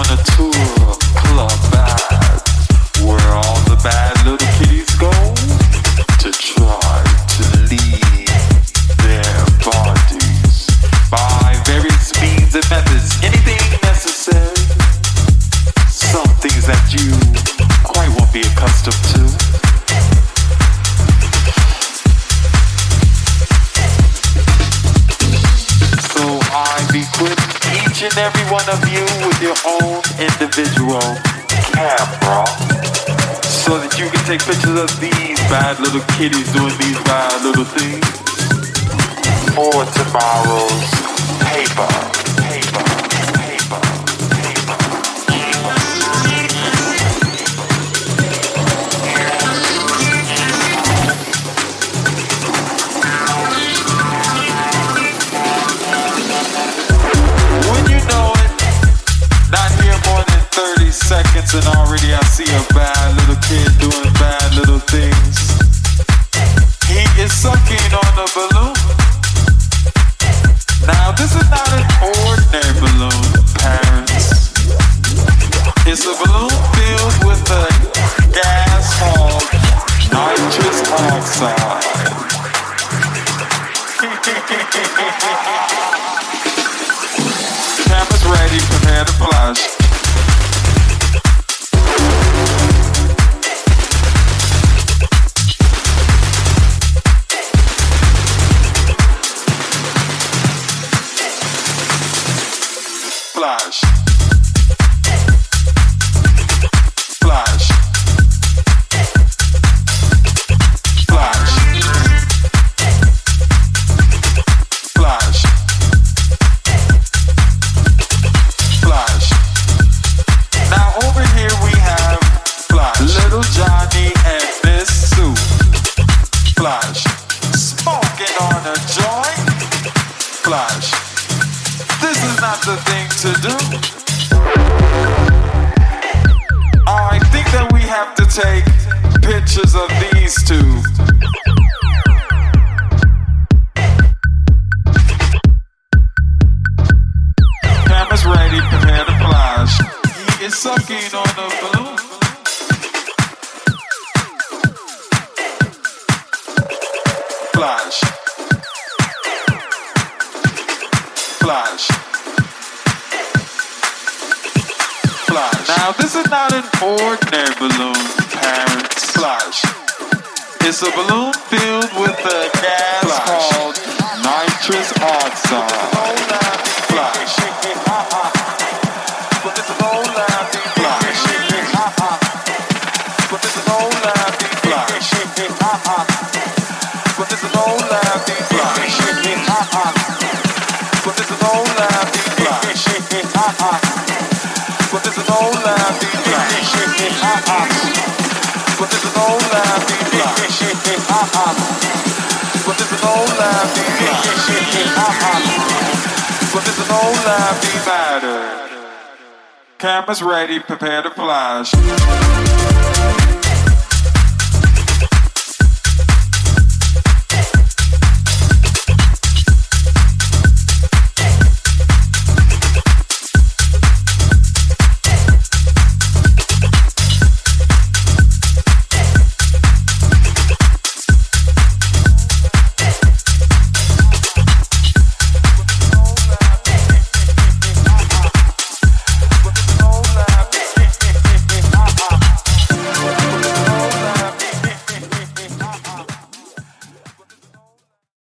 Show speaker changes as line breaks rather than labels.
wanna tour Club Bad, where all the bad little kitties go to try to leave their bodies by various means and methods. Anything necessary, some things that you quite won't be accustomed to. So I'm equipping each and every one of you with your own individual camera, so that you can take pictures of these bad little kitties doing these bad little things for tomorrow's paper. Seconds and already I see a bad little kid doing bad little things. He is sucking on a balloon. Now this is not an ordinary balloon, parents. It's a balloon filled with a gas called nitrous oxide. Cameras ready, prepare to flash. Flash. Flash. Flash. Flash. Flash. Now over here we have Flash. Little Johnny and Miss Sue. Flash. Smoking on a joint. Flash. This is not the thing to do. I think that we have to take pictures of these two. Cameras ready, prepare to flash. He is sucking on a balloon. Flash. Flash. Flash. Now this is not an ordinary balloon, parents. Flash. It's a balloon filled with a gas Flash. Called nitrous oxide. Flash. But this is old laughing. Flash. But this is old laughing. Flash. But this is old laughing. Flash. But this is old laughing. Flash. But this is old laughing. Flash. But this is old laughing. Flash. But this is old laughing. Flash. But this is old laughing matter. Cameras ready, prepare to flash.